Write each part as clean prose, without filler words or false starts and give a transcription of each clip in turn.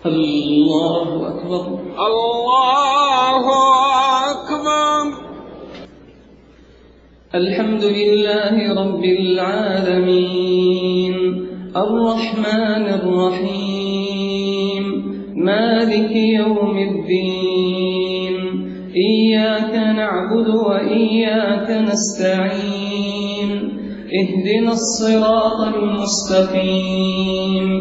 الله أكبر. الله أكبر. الحمد لله رب العالمين الرحمن الرحيم مالك يوم الدين إياك نعبد وإياك نستعين اهدنا الصراط المستقيم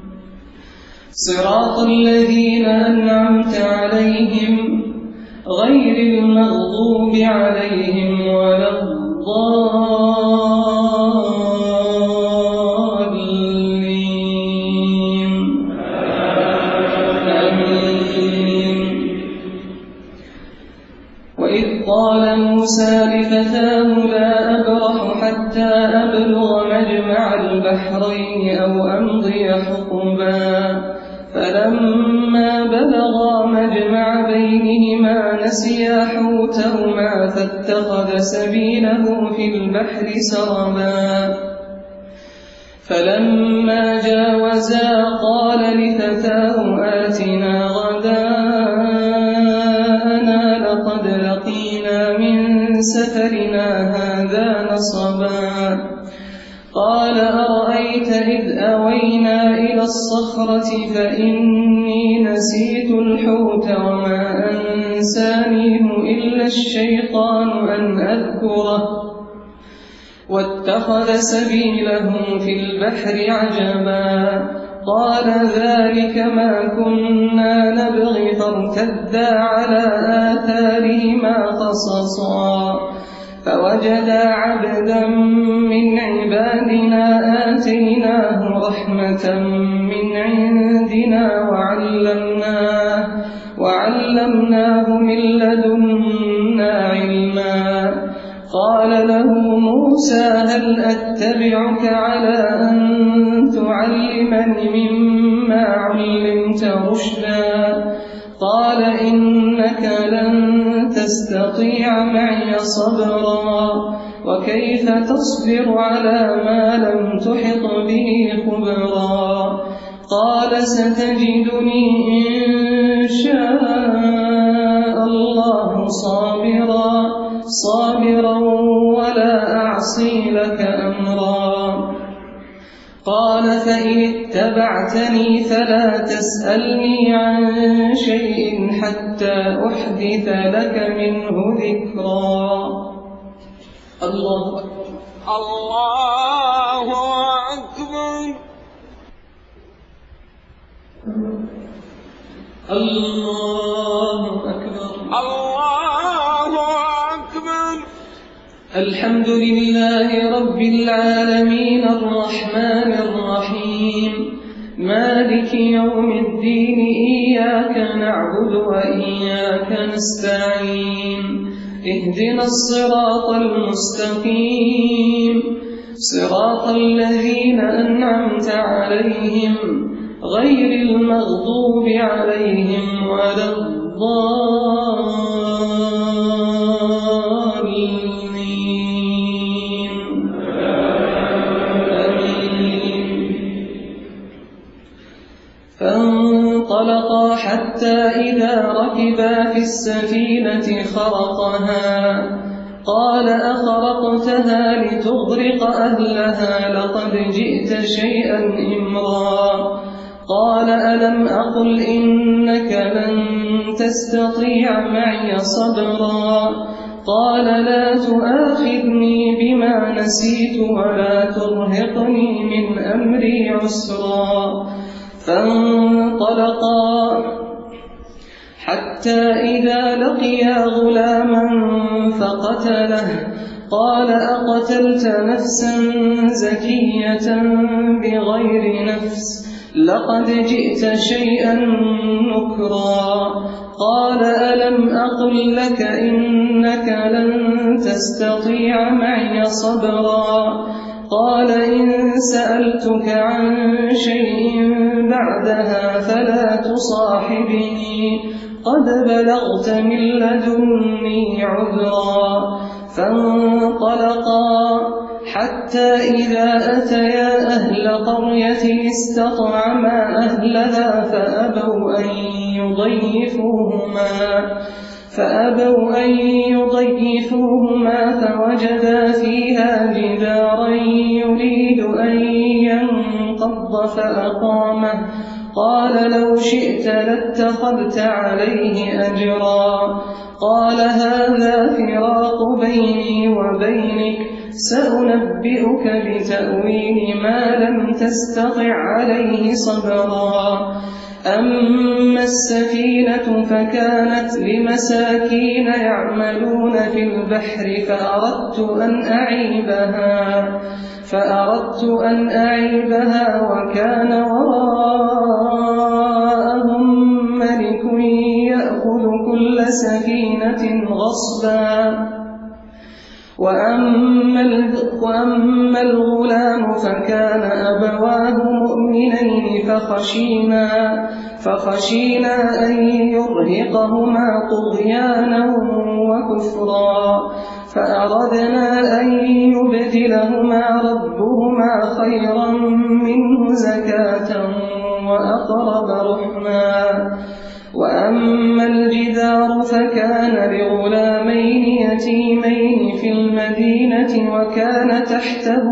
صراط الذين أنعمت عليهم غير المغضوب عليهم ولا الضالين آمين. وإذ قال موسى لفتاه لا أبرح حتى أبلغ مجمع البحرين أو أمضي حقبا فلما بلغا مجمع بينهما نسيا حوتهما فاتخذ سبيله في البحر سربا فلما جاوزا قال لفتاه آتنا غداءنا لقد لقينا من سفرنا هذا نصبا قال أرأيت إذ أوينا إلى الصخرة فإني نسيت الحوت وما أنسانيه إلا الشيطان أن أذكره واتخذ سبيله في البحر عجبا قال ذلك ما كنا نبغي فارتدا على آثارهما قصصا فوجدا عبدا من عبادنا آتيناه رحمة من عندنا وعلمناه من لدنا علما قال له موسى هل أتبعك على أن تعلمني مما علمت رشدا قال إنك لن تستطيع معي صبرا وكيف تصبر على ما لم تحط به خبرا قال ستجدني إن شاء الله صابرا ولا أعصي لك أمرا قال فإن اتبعتني فلا تسألني عن شيء حتى أحدث لك منه ذكرا. الله أكبر. الله أكبر. الله أكبر. الله أكبر. الحمد لله رب العالمين الرحمن الرحيم مالك يوم الدين إياك نعبد وإياك نستعين اهدنا الصراط المستقيم صراط الذين أنعمت عليهم غير المغضوب عليهم ولا الضالين آمين. فانطلقا حتى إذا ركبا في السفينة خرقها قال أخرقتها لتغرق أهلها لقد جئت شيئا إمرا قال ألم أقل إنك لن تستطيع معي صبرا قال لا تؤاخذني بما نسيت ولا ترهقني من أمري عسرا فانطلقا حتى إذا لقيا غلاما فقتله قال أقتلت نفسا زكية بغير نفس لقد جئت شيئا نكرا قال ألم أقل لك إنك لن تستطيع معي صبرا قال إن سألتك عن شيء بعدها فلا تصاحبني قد بلغت من لدني عذرا فانطلقا حتى إذا أتيا أهل قرية استطعما أهلها فأبوا أن يضيفوهما فوجدا فيها جدارا يريد أن ينقض فأقامه قال لو شئت لاتخذت عليه أجرا قال هذا فراق بيني وبينك سأنبئك بتأويل ما لم تستطع عليه صبرا أما السفينة فكانت لمساكين يعملون في البحر فأردت أن أعيبها وكان وراءهم ملك يأخذ كل سفينة غصبا وأما الغلام فكان أبواه مؤمنين فخشينا أن يرهقهما طغيانا وكفرا فأردنا أن يبدلهما ربهما خيرا منه زكاة وأقرب رحما وأما الجدار فكان لغلامين يتيمين في المدينة وكان تحته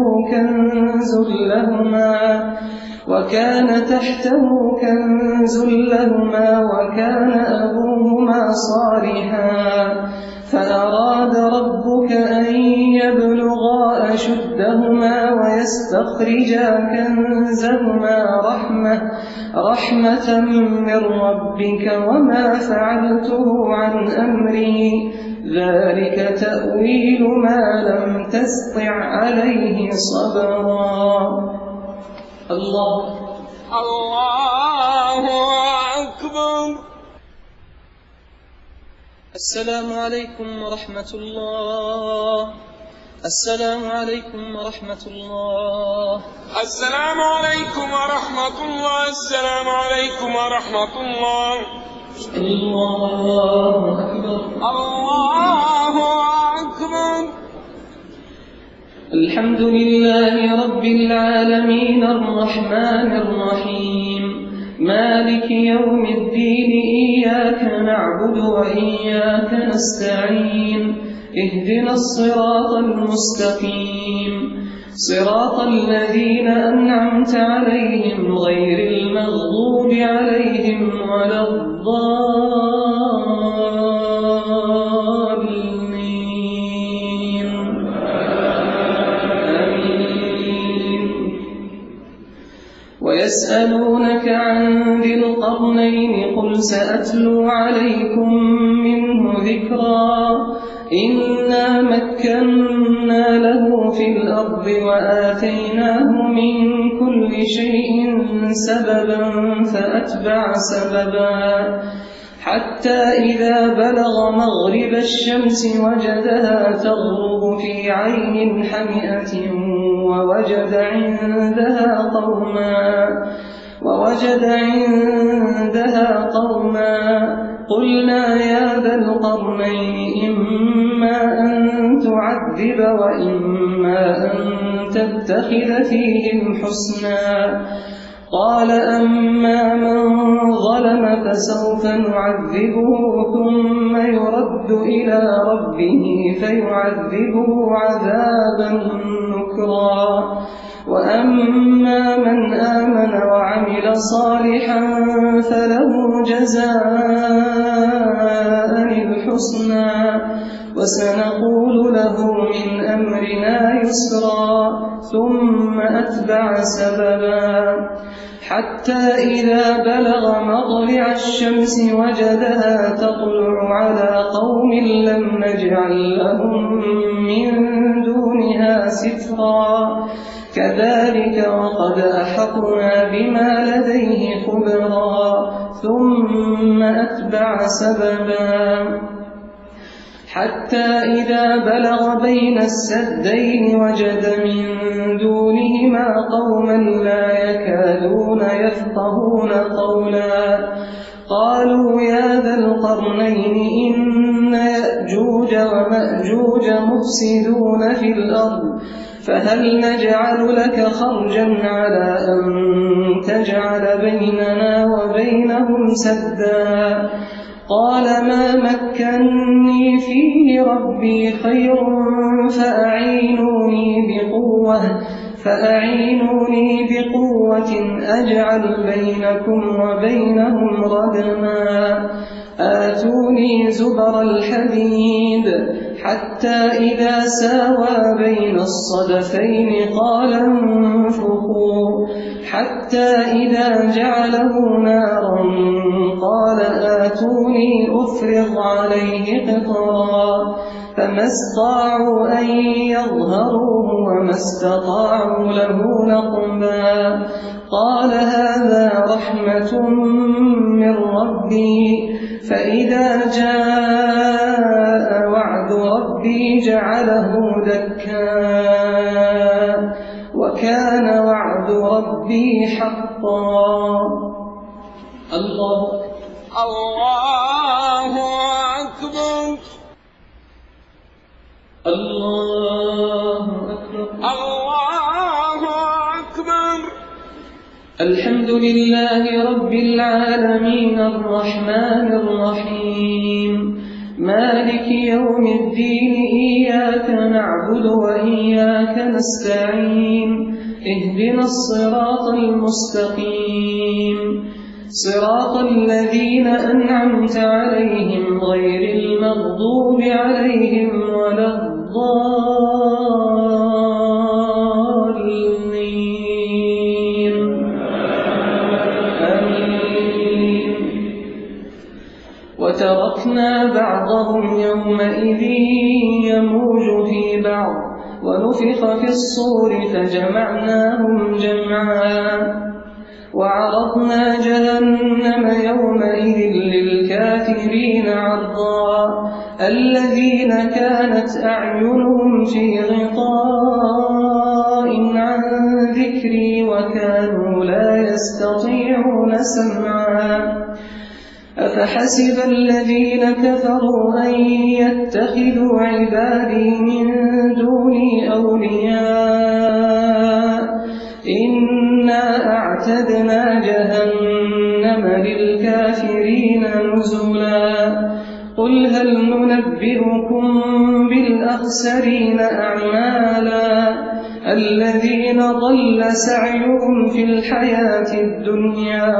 كنز لهما وكان أبوهما صالحا فأراد ربك أن يبلغا أشدهما ويستخرجا كنزهما رحمة من ربك وما فعلته عن أمري ذلك تأويل ما لم تسطع عليه صبرا الله أكبر. السلام عليكم ورحمة الله. السلام عليكم ورحمة الله. السلام عليكم ورحمة الله. السلام عليكم ورحمة الله. الله أكبر. الله أكبر. الحمد لله رب العالمين الرحمن الرحيم مالك يوم الدين إياك نعبد وإياك نستعين اهدنا الصراط المستقيم صراط الذين أنعمت عليهم غير المغضوب عليهم ولا الضالين آمين. ويسألونك عن ذي القرنين قل سأتلو عليكم منه ذكرا إنا مكنا له في الأرض وآتيناه من كل شيء سببا فأتبع سببا حتى إذا بلغ مغرب الشمس وجدها تغرب في عين حمئة ووجد عندها قوما قلنا يا ذا القرنين إما أن تعذب وإما أن تتخذ فيهم حسنا قال أما من ظلم فسوف نعذبه ثم يرد إلى ربه فيعذبه عذابا نكرا وأما من آمن وعمل صالحا فله جزاء الحسنى وسنقول له من أمرنا يسرا ثم أتبع سببا حتى إذا بلغ مطلع الشمس وجدها تطلع على قوم لم نجعل لهم من دونها سترا كذلك وقد أحطنا بما لديه خبرا ثم أتبع سببا حتى إذا بلغ بين السدين وجد من دونهما قوما لا يكادون يفقهون قولا قالوا يا ذا القرنين إن يأجوج ومأجوج مفسدون في الأرض فهل نجعل لك خرجا على أن تجعل بيننا وبينهم سدا قال ما مكني فيه ربي خير فأعينوني بقوة أجعل بينكم وبينهم ردما آتوني زبر الحديد حتى إذا ساوى بين الصدفين قال انفخوا حتى إذا جعله نارا قال آتوني أفرغ عليه قطرا فما استطاعوا أن يظهروه وما استطاعوا له نقبا قال هذا رحمة من ربي فإذا جاء وعد ربي جعله دكا وكان وعد ربي حقا. الله أكبر الله أكبر الله أكبر. الحمد لله رب العالمين الرحمن الرحيم مالك يوم الدين إياك نعبد وإياك نستعين اهدنا الصراط المستقيم صراط الذين أنعمت عليهم غير المغضوب عليهم ولا الضالين آمين. وتركنا بعضهم يومئذ يموج في بعض ونفخ في الصور فجمعناهم جمعا وعرضنا جهنم يومئذ للكافرين عرضا الذين كانت أعينهم في غطاء عن ذكري وكانوا لا يستطيعون سمعا أفحسب الذين كفروا أن يتخذوا عبادي من دوني أولياء إنا أعتدنا جهنم للكافرين نزلا قل هل ننبئكم بالأخسرين أعمالا الذين ضل سعيهم في الحياة الدنيا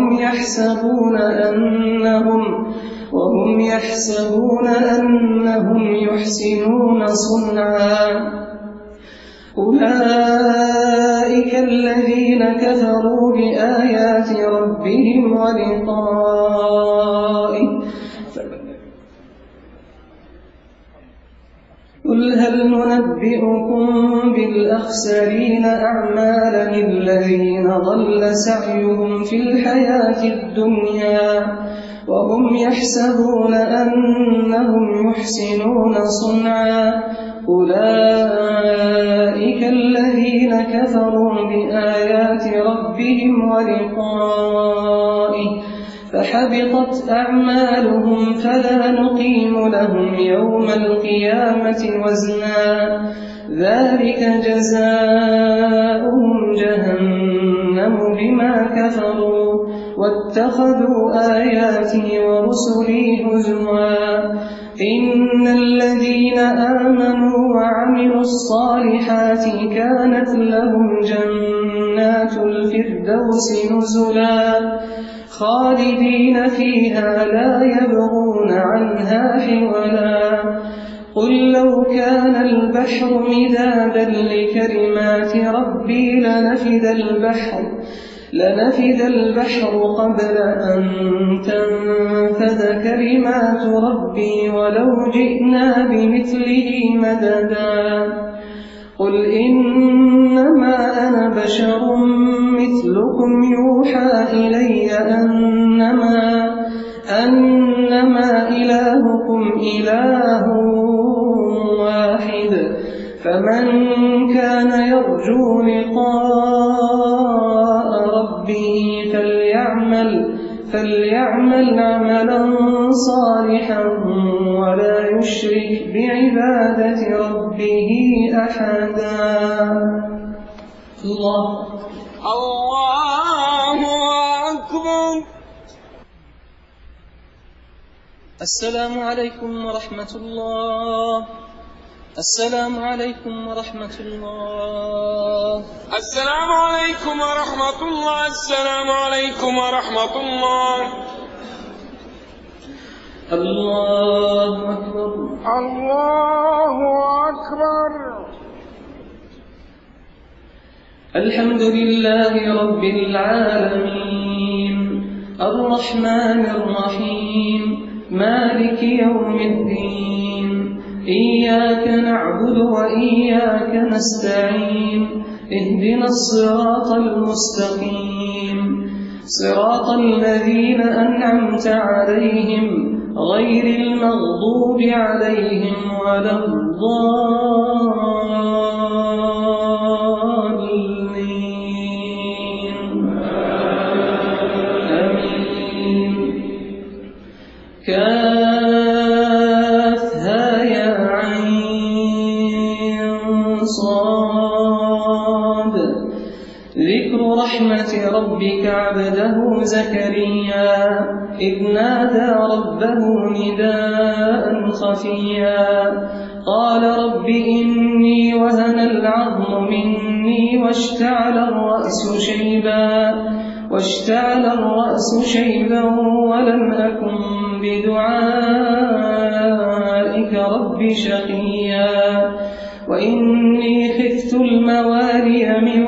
وهم يحسبون أنهم يحسنون صنعا أولئك الذين كفروا بآيات ربهم ولقائه قل هل ننبئكم بالأخسرين أعمالا الذين ضل سعيهم في الحياة الدنيا وهم يحسبون أنهم يحسنون صنعا أولئك الذين كفروا بآيات ربهم ولقائه فحبطت أعمالهم فلا نقيم لهم يوم القيامة وزنا ذلك جزاؤهم جهنم بما كفروا واتخذوا آياتي ورسلي هزوا إن الذين آمنوا وعملوا الصالحات كانت لهم جنات الفردوس نزلا خالدين فيها لا يبغون عنها حولا قل لو كان البحر مدادا لكلمات ربي لنفد البحر قبل أن تنفذ كلمات ربي ولو جئنا بمثله مددا قل إنما أنا بشر مثلكم يوحى إلي أنما إلهكم إله واحد فمن كان يرجو لقاء ربه فليعمل عملا صالحا ولا يشرك بعبادة ربه أحدا. الله أكبر. السلام عليكم ورحمة الله. السلام عليكم ورحمة الله. السلام عليكم ورحمة الله. السلام عليكم ورحمة الله. الله أكبر. الله أكبر. الحمد لله رب العالمين الرحمن الرحيم مالك يوم الدين إياك نعبد وإياك نستعين اهدنا الصراط المستقيم صراط الذين أنعمت عليهم غير المغضوب عليهم ولا الضالين. آمين. كافها يا عين صاد. ذكر رحمة ربك عبده زكريا إذ نادى ربه نداء خفيا قال رب إني وهن العظم مني واشتعل الرأس شيبا ولم أكن بدعائك رب شقيا وإني خفت الموالي من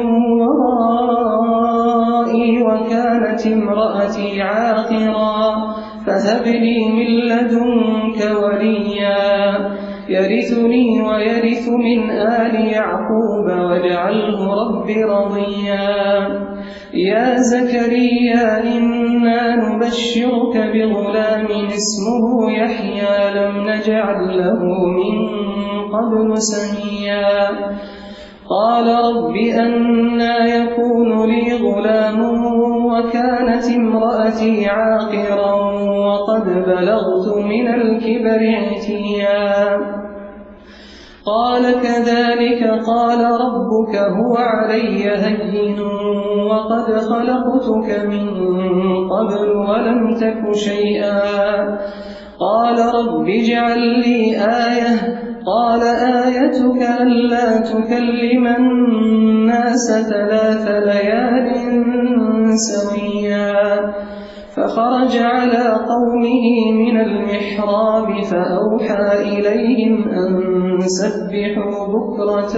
ورائي وكانت امرأتي عاقرا فهب لي من لدنك وليا يرثني ويرث من آل يعقوب واجعله رب رضيا. يا زكريا إنا نبشرك بغلام اسمه يحيى لم نجعل له من قبل سميا قال رب أنى يكون لي غلام وكانت امرأتي عاقرا وقد بلغت من الكبر عتيا قال كذلك قال ربك هو علي هين وقد خلقتك من قبل ولم تك شيئا قال رب اجعل لي آية قال آيتك ألا تكلم الناس 3 ليال سويا فخرج على قومه من المحراب فأوحى إليهم أن سبحوا بكرة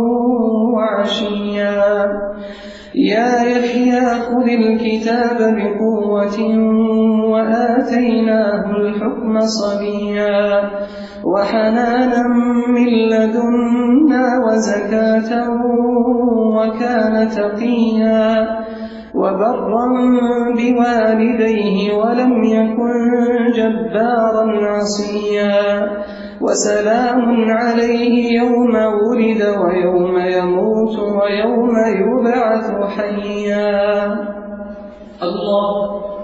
وعشيا يا يحيى خذ الكتاب بقوة وآتيناه الحكم صبيا وحنانا من لدنا وزكاة وكان تقيا وبرا بوالديه ولم يكن جبارا عصيا وسلام عليه يوم ولد ويوم يموت ويوم يبعث حيا. الله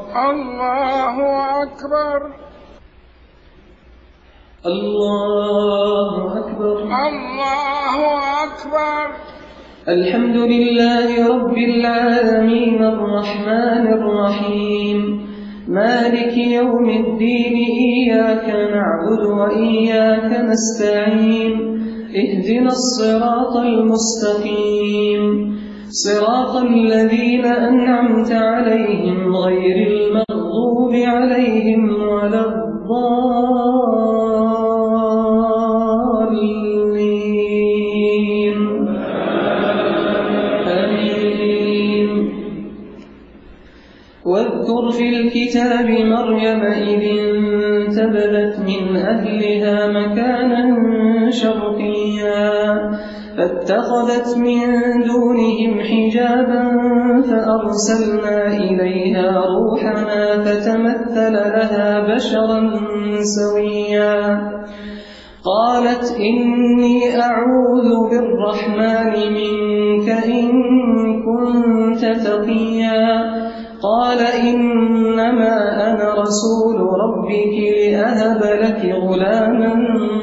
أكبر. الله أكبر. الله أكبر. الحمد لله رب العالمين الرحمن الرحيم مالك يوم الدين إياك نعبد وإياك نستعين اهدنا الصراط المستقيم صراط الذين أنعمت عليهم غير المغضوب عليهم ولا الضالين. آمين. واذكر في الكتاب مريم إذ انتبذت من أهلها مكانا شرقيا فاتخذت من دونهم حجابا فأرسلنا إليها روحنا فتمثل لها بشرا سويا قالت إني أعوذ بالرحمن منك إن كنت تقيا قال إنما أنا رسول ربك لأهب لك غلاما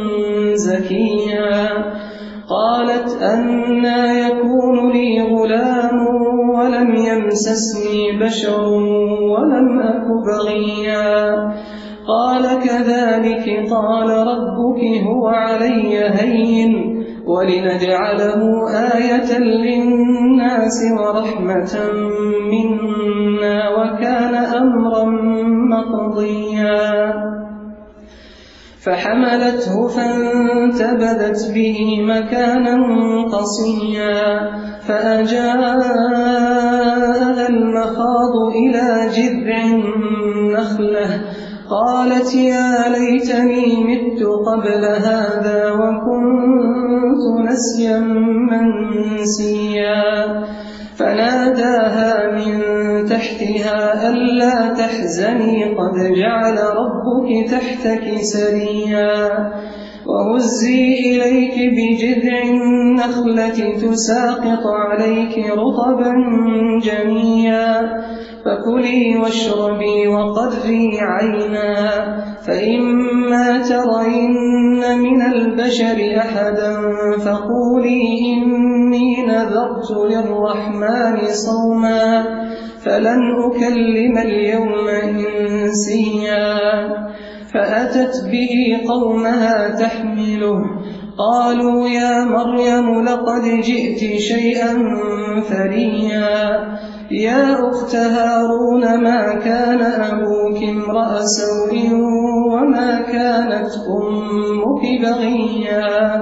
زكيا. قالت أنى يكون لي غلام ولم يمسسني بشر ولم أك بغيا. قال كذلك قال ربك هو علي هين ولنجعله آية للناس ورحمة منا وكان أمرا مقضيا. فحملته فانتبذت به مكانا قصيا فأجاءها المخاض إلى جذع النخلة قالت يا ليتني مت قبل هذا وكنت نسيا منسيا. فناداها من تحتها ألا تحزني قد جعل ربك تحتك سريا. وهزي إليك بجذع النخلة تساقط عليك رطبا جنيا. فكلي واشربي وقري عينا فإما ترين من البشر أحدا فقولي إني نذرت للرحمن صوما فلن أكلم اليوم إنسيا. فأتت به قومها تحمله قالوا يا مريم لقد جئت شيئا فريا. يا أخت هارون ما كان أبوك امرأ سوء وما كانت أمك بغيا.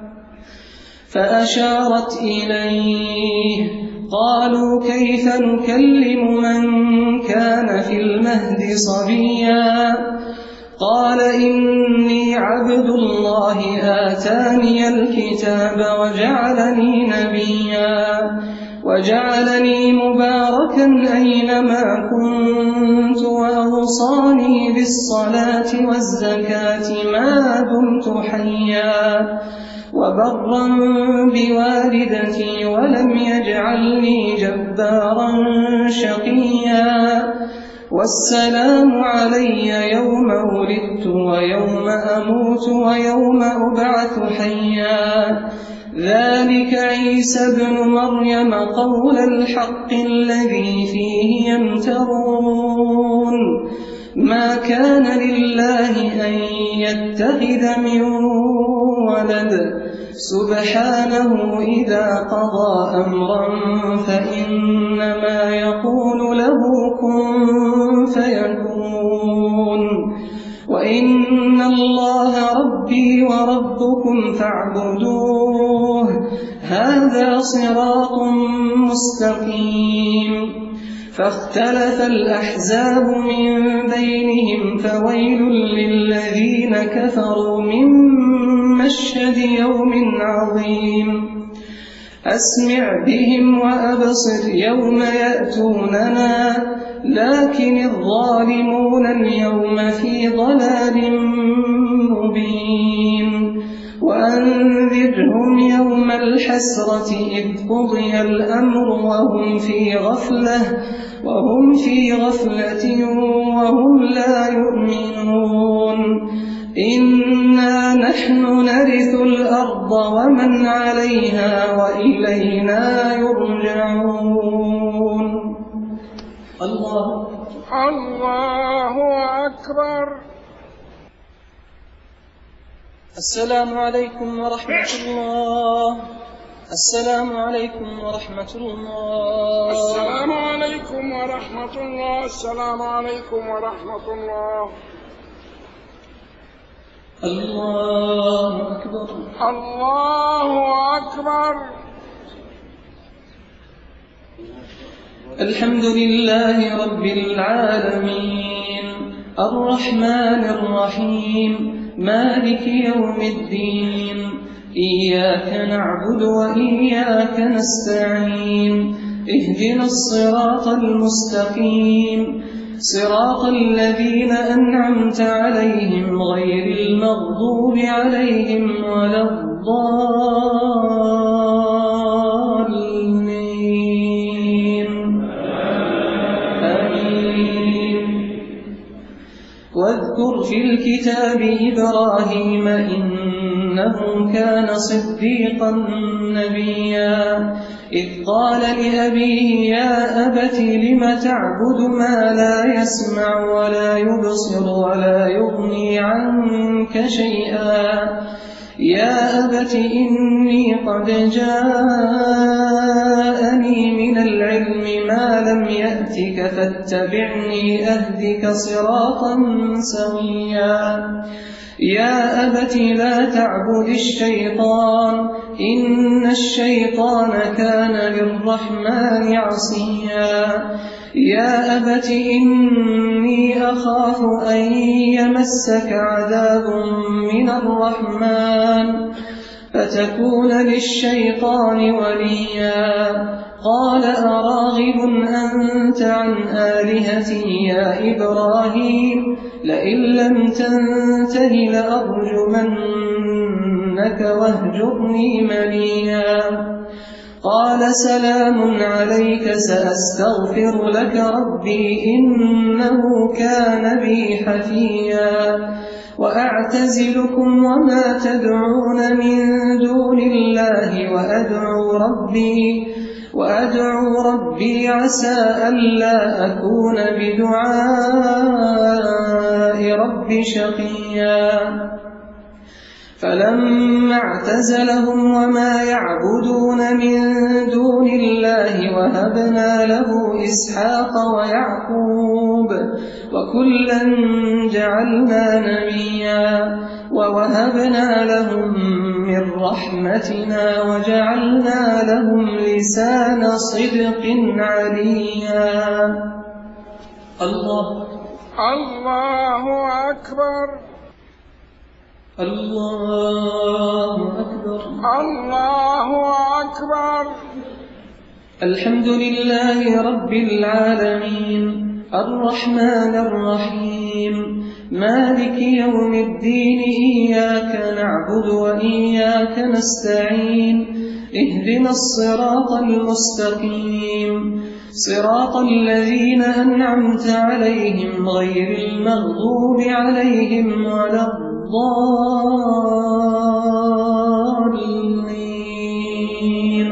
فأشارت إليه قالوا كيف نكلم من كان في المهد صبيا. قال إني عبد الله آتاني الكتاب وجعلني نبيا وجعلني مباركا أينما كنت وأوصاني بالصلاة والزكاة ما دمت حيا وبرا بوالدتي ولم يجعلني جبارا شقيا. والسلام علي يوم ولدت ويوم أموت ويوم أبعث حيا. ذلك عيسى ابن مريم قول الحق الذي فيه يمترون. ما كان لله أن يتخذ من ولد سبحانه إذا قضى أمرا فإنما يقول له كن فيكون. وإن الله ربي وربكم فاعبدوه هذا صراط مستقيم. فاختلف الأحزاب من بينهم فويل للذين كفروا من مشهد يوم عظيم. أسمع بهم وأبصر يوم يأتوننا لكن الظالمون اليوم في ضلال مبين. وأنذرهم يوم الحسرة إذ قضي الأمر وهم في غفلة وهم لا يؤمنون. إنا نحن نرث الأرض ومن عليها وإلينا يرجعون. الله أكبر. السلام عليكم ورحمة الله. السلام عليكم ورحمة الله. السلام عليكم ورحمة الله. السلام عليكم ورحمة الله. الله أكبر. الله أكبر. الحمد لله رب العالمين الرحمن الرحيم مالك يوم الدين. إياك نعبد وإياك نستعين. اهدنا الصراط المستقيم صراط الذين أنعمت عليهم غير المغضوب عليهم ولا الضالين. آمين. واذكر في الكتاب إبراهيم إنه كان صديقا نبيا إذ قال لأبيه يا أبت لم تعبد ما لا يسمع ولا يبصر ولا يغني عنك شيئا يا أبت إني قد جاءني من العلم ما لم يأتك فاتبعني أهدك صراطا سويا يا أبت لا تعبد الشيطان إن الشيطان كان للرحمن عصيا يا أبت إني أخاف أن يمسك عذاب من الرحمن فتكون للشيطان وليا قال أراغب أنت عن آلهتي يا إبراهيم لئن لم تنته لأرجمنك واهجرني مليا قال سلام عليك سأستغفر لك ربي إنه كان بي حفيا وأعتزلكم وما تدعون من دون الله وأدعو ربي عسى ألا أكون بدعاء ربي شقيا فلما اعتزلهم وما يعبدون من دون الله وهبنا له إسحاق ويعقوب وكلا جعلنا نبيا ووهبنا لهم من رحمتنا وجعلنا لهم لسان صدق عليا الله أكبر الله أكبر الله أكبر. الحمد لله رب العالمين الرحمن الرحيم مالك يوم الدين إياك نعبد وإياك نستعين اهدنا الصراط المستقيم صراط الذين أنعمت عليهم غير المغضوب عليهم ولا الضالين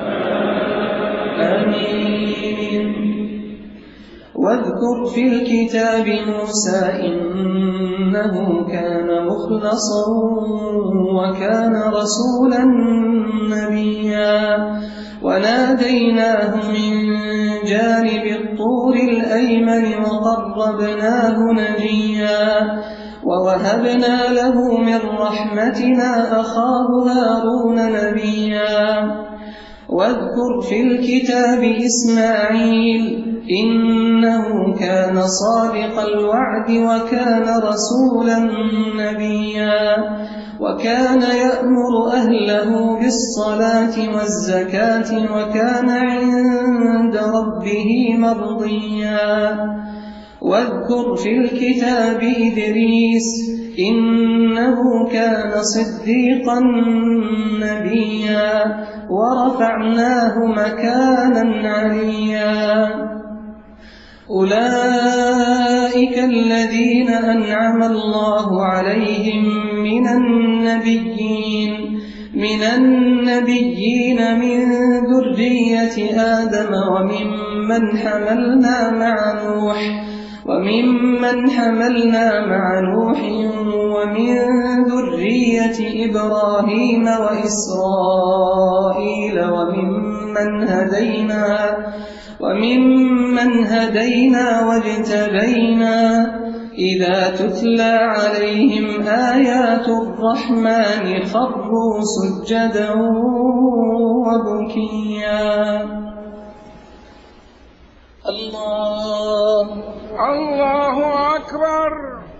آمين. واذكر في الكتاب موسى إنه كان مخلصا وكان رسولا نبيا وناديناه من جانب الطور الأيمن وقربناه نجيا ووهبنا له من رحمتنا أخاه هارون نبيا واذكر في الكتاب إسماعيل إنه كان صادق الوعد وكان رسولا نبيا وكان يأمر أهله بالصلاة والزكاة وكان عند ربه مرضيا واذكر في الكتاب إدريس إنه كان صديقا نبيا ورفعناه مكانا عليا أولئك الذين أنعم الله عليهم من النبيين من ذرية آدم وممن حملنا مع نوح ومن ذرية إبراهيم وإسرائيل وممن هدينا واجتبينا إذا تتلى عليهم آيات الرحمن خروا سجدا وبكيا. الله أكبر.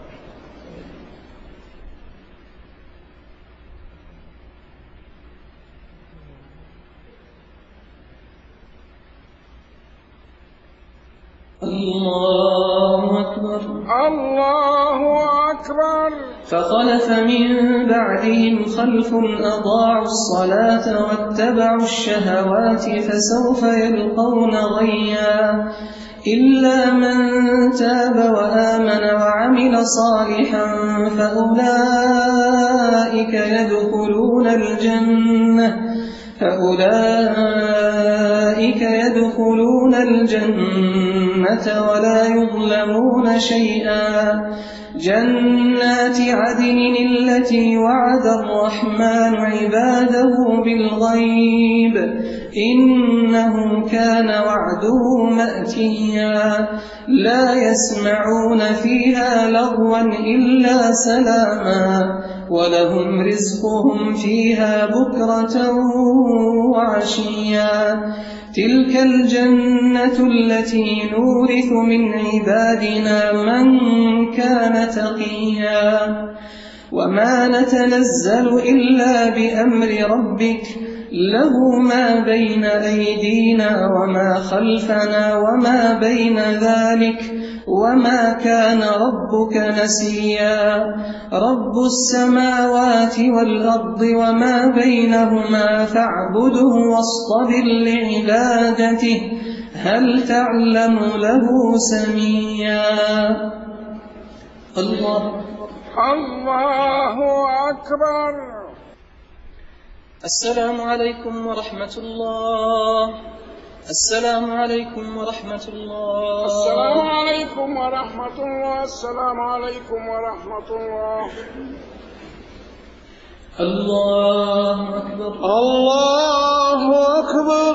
الله أكبر. الله أكبر. فخلف من بعدهم خلف أضاعوا الصلاة واتبعوا الشهوات فسوف يلقون غيا إلا من تاب وآمن وعمل وعمل صالحا فأولئك يدخلون الجنة ولا يظلمون شيئا. جنات عدن التي وعد الرحمن عباده بالغيب إنه كان وعده مأتيا. لا يسمعون فيها لغوا إلا سلاما ولهم رزقهم فيها بكرة وعشيا. تلك الجنة التي نورث من عبادنا من كان تقيا. وما نتنزل إلا بأمر ربك له ما بين أيدينا وما خلفنا وما بين ذلك وما كان ربك نسيا. رب السماوات والأرض وما بينهما فاعبده واصطبر لعبادته هل تعلم له سميا. الله أكبر. السلام عليكم ورحمة الله. السلام عليكم ورحمة الله. السلام عليكم ورحمة الله. السلام عليكم ورحمة الله. الله أكبر. الله أكبر.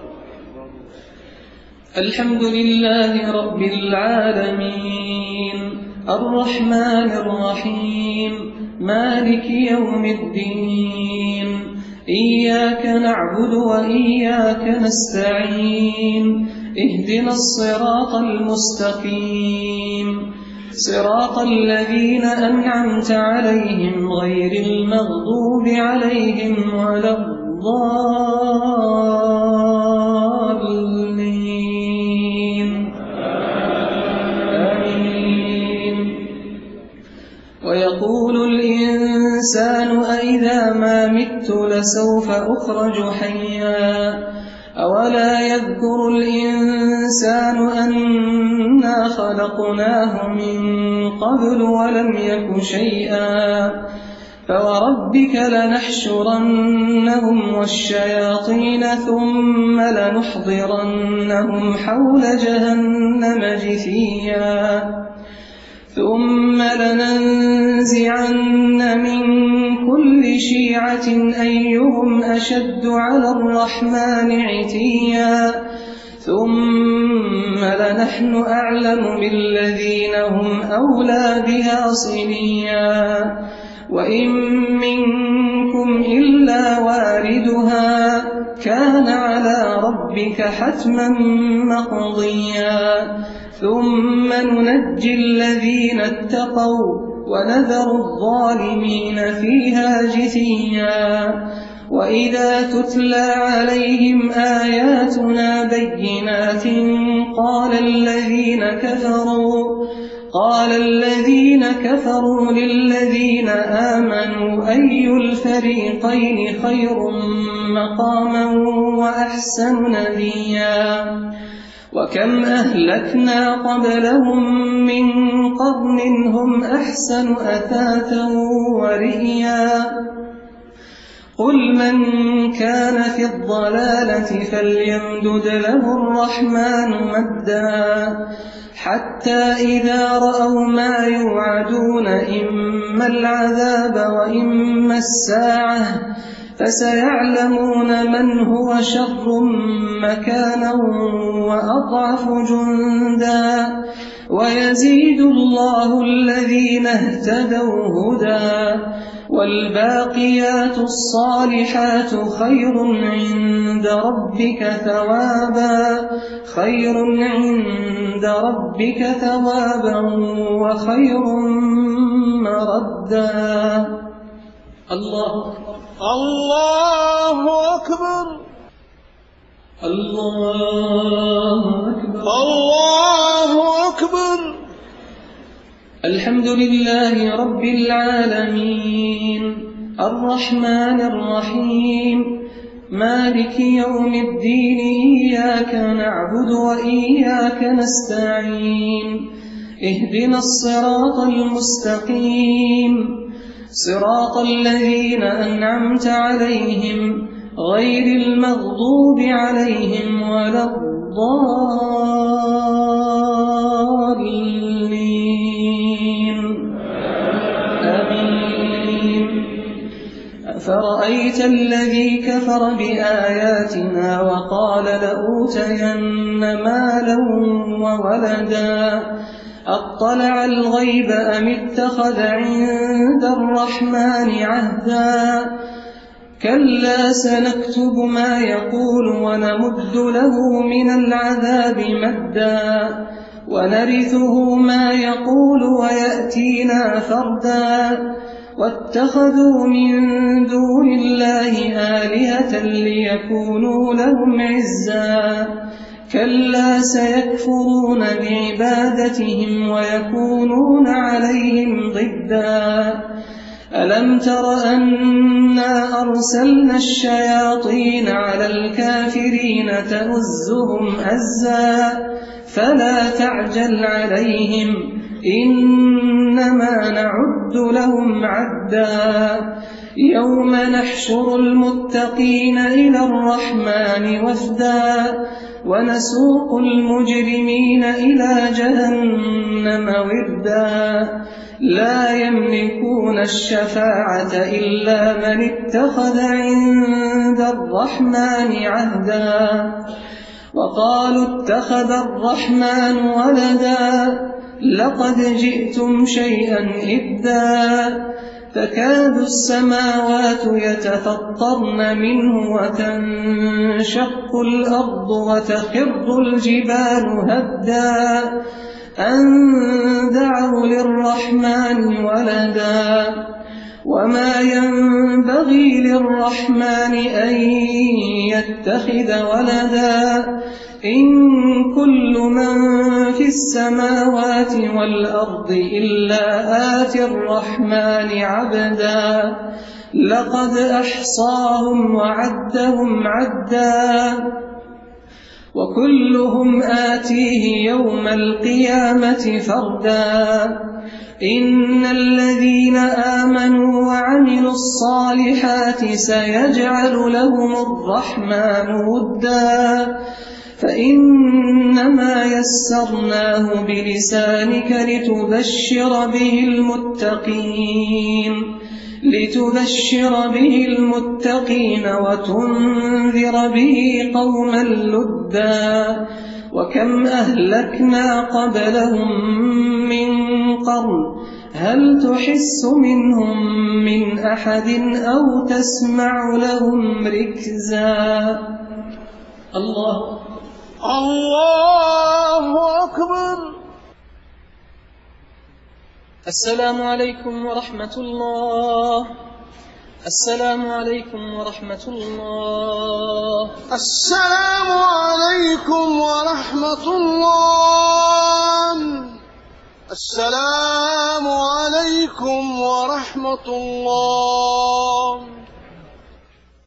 الحمد لله رب العالمين الرحمن الرحيم مالك يوم الدين. إياك نعبد وإياك نستعين. اهدنا الصراط المستقيم صراط الذين أنعمت عليهم غير المغضوب عليهم ولا الضالين. آمين. ويقول الإنسان أإذا ما مت لسوف أخرج حيا. أولا يذكر الإنسان أنا خلقناه من قبل ولم يك شيئا. فوربك لنحشرنهم والشياطين ثم لنحضرنهم حول جهنم جثيا. ثم لننزعن من كل شيعة أيهم أشد على الرحمن عتيا. ثم لنحن أعلم بالذين هم أولى بها صليا. وإن منكم إلا واردها كان على ربك حتما مقضيا. ثم ننجي الذين اتقوا ونذر الظالمين فيها جثيا. وإذا تتلى عليهم آياتنا بينات قال الذين كفروا للذين آمنوا أي الفريقين خير مقاما وأحسن نديا. وكم أهلكنا قبلهم من قرن هم أحسن أثاثا ورئيا. قل من كان في الضلالة فليمدد له الرحمن مدا حتى إذا رأوا ما يوعدون إما العذاب وإما الساعة فسيعلمون من هو شر مكانا وأضعف جندا. ويزيد الله الذين اهتدوا هدى. والباقيات الصالحات خير عند ربك ثوابا وخير مردا. الله أكبر. الله أكبر. الله أكبر. الحمد لله رب العالمين الرحمن الرحيم مالك يوم الدين. إياك نعبد وإياك نستعين. اهدنا الصراط المستقيم صراط الذين أنعمت عليهم غير المغضوب عليهم ولا الضالين آمين. أفرأيت الذي كفر بآياتنا وقال لأوتين مالا وولدا أطلع الغيب أم اتخذ عند الرحمن عهدا كلا سنكتب ما يقول ونمد له من العذاب مدا ونرثه ما يقول ويأتينا فردا واتخذوا من دون الله آلهة ليكونوا لهم عزا كلا سيكفرون بعبادتهم ويكونون عليهم ضدا ألم تر أنا أرسلنا الشياطين على الكافرين تؤزهم أزا فلا تعجل عليهم إنما نعد لهم عدا يوم نحشر المتقين إلى الرحمن وفدا ونسوق المجرمين إلى جهنم وردا لا يملكون الشفاعة إلا من اتخذ عند الرحمن عهدا وقالوا اتخذ الرحمن ولدا لقد جئتم شيئا إدا تكاد السماوات يتفطرن منه وتنشق الأرض وتخر الجبال هدا أن دعوا للرحمن ولدا وما ينبغي للرحمن أن يتخذ ولدا إن كل من في السماوات والأرض إلا آتي الرحمن عبدا لقد أحصاهم وعدهم عدا وكلهم آتيه يوم القيامة فردا إن الذين آمنوا وعملوا الصالحات سيجعل لهم الرحمن ودا فإنما يسرناه بلسانك لتبشر به المتقين وتنذر به قوما لدا وكم أهلكنا قبلهم من قرن هل تحس منهم من أحد أو تسمع لهم ركزا الله أكبر. السلام عليكم ورحمة الله. السلام عليكم ورحمة الله. السلام عليكم ورحمة الله. السلام عليكم ورحمة الله.